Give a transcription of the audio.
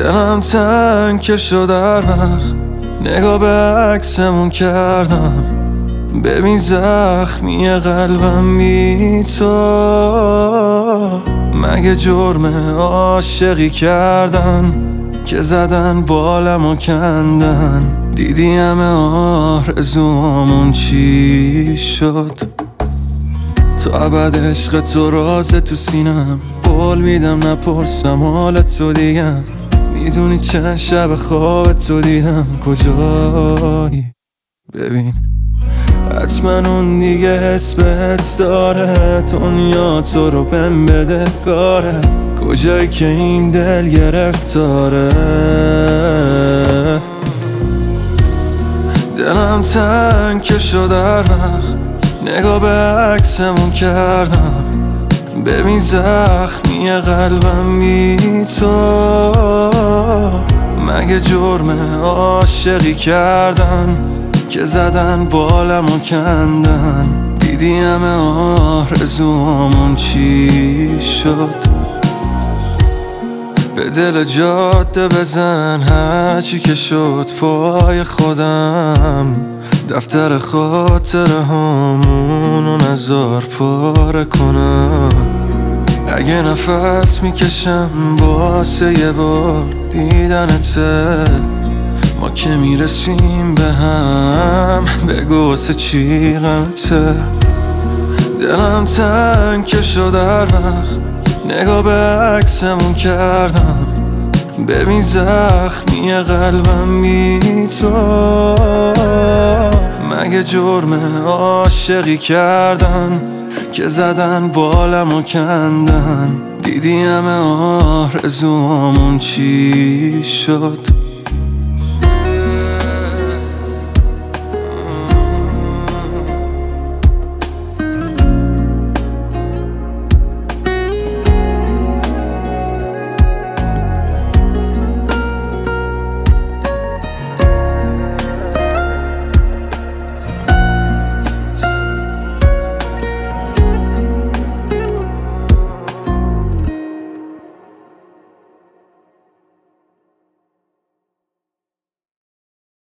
دلم تنگ که شد هر وقت نگاه به عکسمون کردم. ببین زخمی قلبم بی تو، مگه جرم عاشقی کردن که زدن بالم و کندن؟ دیدی همه آرزوامون چی شد؟ تا ابد عشق تو رازه تو سینم، قول میدم نپرسم حال تو دیگم. میدونی چند شب خواب تو دیدم کجایی؟ ببین حتما اون دیگه اسمت داره، دنیا تو رو بهم بده کاره. کجایی که این دل گرفتاره؟ دلم تنگ که شد هر وقت نگاه به عکسمون کردم. ببین زخمی قلبم بی تو، مگه جرم عاشقی کردن که زدن بالم و کندن؟ دیدی همه آرزوامون چی شد؟ به دل جاده بزن هرچی که شد پای خودم. دفتر خاطره هامونو نزار پاره کنم. اگه نفس میکشم واسه یه بار دیدنته، ما که میرسیم به هم بگو واسه چی غمته؟ دلم تنگ که شد هر وقت نگاه به عکسمون کردم. ببین زخمی قلبم بی تو، مگه جرم عاشقی کردن که زدن بالم و کندن؟ دیدی همه آرزوامون چی شد؟